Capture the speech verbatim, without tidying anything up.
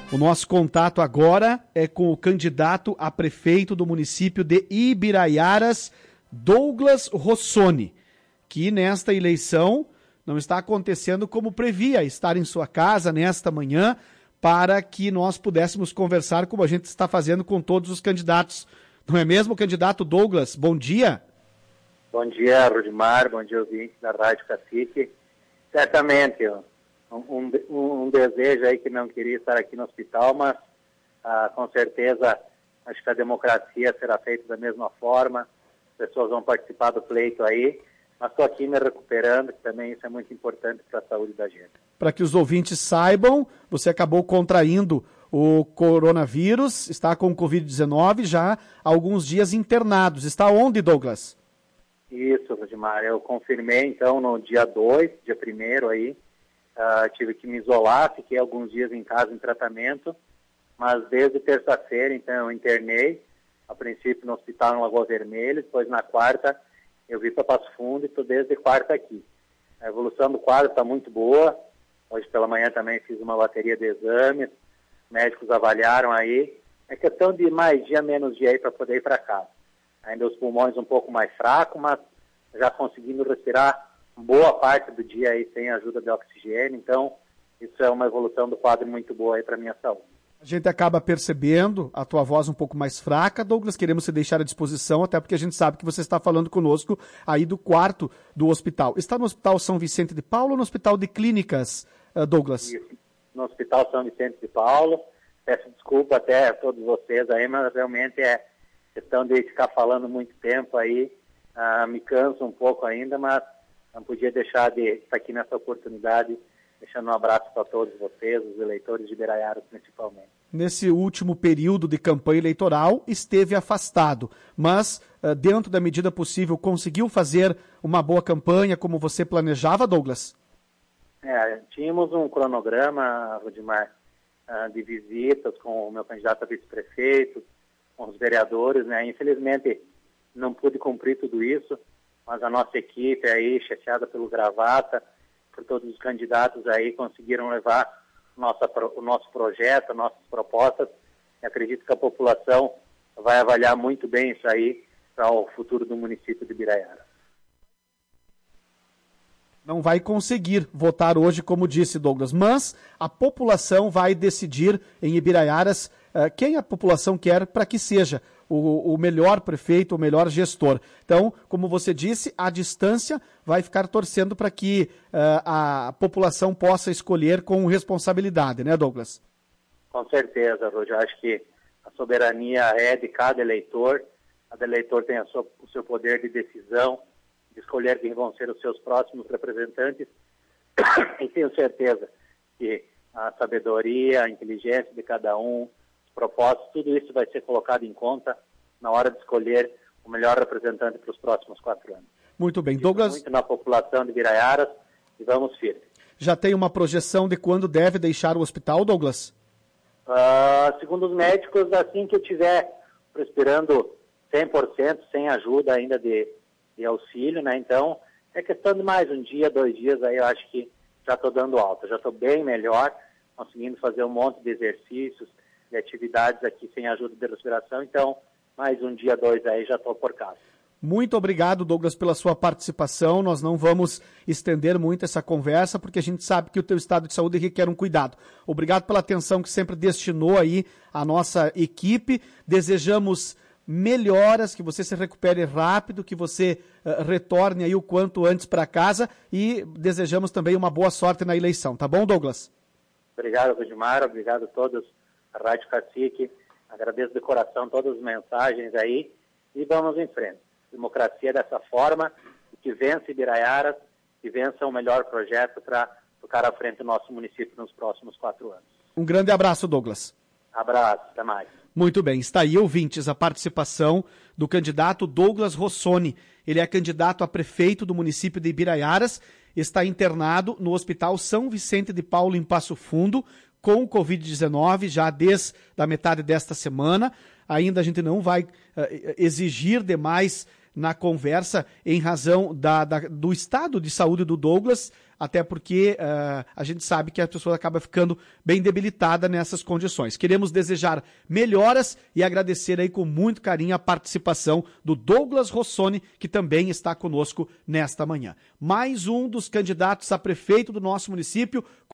O nosso contato agora é com o candidato a prefeito do município de Ibiraiaras, Douglas Rossoni, que nesta eleição não está acontecendo como previa, estar em sua casa nesta manhã para que nós pudéssemos conversar como a gente está fazendo com todos os candidatos. Não é mesmo, candidato Douglas? Bom dia. Bom dia, Rudimar. Bom dia, ouvintes da Rádio Cacique. Certamente, ó. Um, um, um desejo aí que não queria estar aqui no hospital, mas ah, com certeza acho que a democracia será feita da mesma forma, as pessoas vão participar do pleito aí, mas estou aqui me recuperando, que também isso é muito importante para a saúde da gente. Para que os ouvintes saibam, você acabou contraindo o coronavírus, está com o covid dezenove já há alguns dias internados. Está onde, Douglas? Isso, Rudimar, eu confirmei então no dia dois, dia primeiro aí, Uh, tive que me isolar, fiquei alguns dias em casa em tratamento, mas desde terça-feira, então, eu internei, a princípio no hospital em Lagoa Vermelha, depois na quarta eu vim para Passo Fundo e estou desde quarta aqui. A evolução do quadro está muito boa, hoje pela manhã também fiz uma bateria de exames, médicos avaliaram aí, é questão de mais dia, menos dia aí para poder ir para casa. Ainda os pulmões um pouco mais fracos, mas já conseguindo respirar boa parte do dia aí sem ajuda de oxigênio, então isso é uma evolução do quadro muito boa aí para a minha saúde. A gente acaba percebendo a tua voz um pouco mais fraca, Douglas, queremos te deixar à disposição, até porque a gente sabe que você está falando conosco aí do quarto do hospital. Está no Hospital São Vicente de Paulo ou no Hospital de Clínicas, Douglas? Isso, no Hospital São Vicente de Paulo, peço desculpa até a todos vocês aí, mas realmente é questão de ficar falando muito tempo aí, uh, me canso um pouco ainda, mas não podia deixar de estar aqui nessa oportunidade, deixando um abraço para todos vocês, os eleitores de Ibiraiaras principalmente. Nesse último período de campanha eleitoral, esteve afastado, mas dentro da medida possível conseguiu fazer uma boa campanha como você planejava, Douglas? É, tínhamos um cronograma, Rudimar, de visitas com o meu candidato a vice-prefeito, com os vereadores, né? Infelizmente não pude cumprir tudo isso, mas a nossa equipe aí, chefiada pelo Gravata, por todos os candidatos aí, conseguiram levar nossa, o nosso projeto, nossas propostas. E acredito que a população vai avaliar muito bem isso aí para o futuro do município de Ibiraiaras. Não vai conseguir votar hoje, como disse Douglas, mas a população vai decidir em Ibiraiaras uh, quem a população quer para que seja o, o melhor prefeito, o melhor gestor. Então, como você disse, a distância vai ficar torcendo para que uh, a população possa escolher com responsabilidade, né, Douglas? Com certeza, Rô. Eu acho que a soberania é de cada eleitor, cada eleitor tem a sua, o seu poder de decisão, de escolher quem vão ser os seus próximos representantes, e tenho certeza que a sabedoria, a inteligência de cada um, os propósitos, tudo isso vai ser colocado em conta na hora de escolher o melhor representante para os próximos quatro anos. Muito bem, Douglas. Muito na população de Ibiraiaras e vamos firme. Já tem uma projeção de quando deve deixar o hospital, Douglas? Uh, segundo os médicos, assim que eu estiver respirando cem por cento, sem ajuda ainda de de auxílio, né? Então, é questão de mais um dia, dois dias, aí eu acho que já estou dando alta, já estou bem melhor, conseguindo fazer um monte de exercícios, de atividades aqui sem ajuda de respiração, então, mais um dia, dois aí, já estou por casa. Muito obrigado, Douglas, pela sua participação. Nós não vamos estender muito essa conversa, porque a gente sabe que o teu estado de saúde requer um cuidado. Obrigado pela atenção que sempre destinou aí à nossa equipe. Desejamos melhoras, que você se recupere rápido, que você uh, retorne aí o quanto antes para casa e desejamos também uma boa sorte na eleição, tá bom, Douglas? Obrigado, Rudimar, obrigado a todos, a Rádio Cacique, agradeço de coração todas as mensagens aí e vamos em frente. Democracia dessa forma, que vença Ibiraiaras, que vença o melhor projeto para tocar à frente do nosso município nos próximos quatro anos. Um grande abraço, Douglas. Abraço, até mais. Muito bem, está aí, ouvintes, a participação do candidato Douglas Rossoni. Ele é candidato a prefeito do município de Ibiraiaras, está internado no Hospital São Vicente de Paulo, em Passo Fundo, com covid dezenove, já desde a metade desta semana. Ainda a gente não vai uh, exigir demais na conversa em razão da, da, do estado de saúde do Douglas, até porque uh, a gente sabe que a pessoa acaba ficando bem debilitada nessas condições. Queremos desejar melhoras e agradecer aí com muito carinho a participação do Douglas Rossoni, que também está conosco nesta manhã. Mais um dos candidatos a prefeito do nosso município,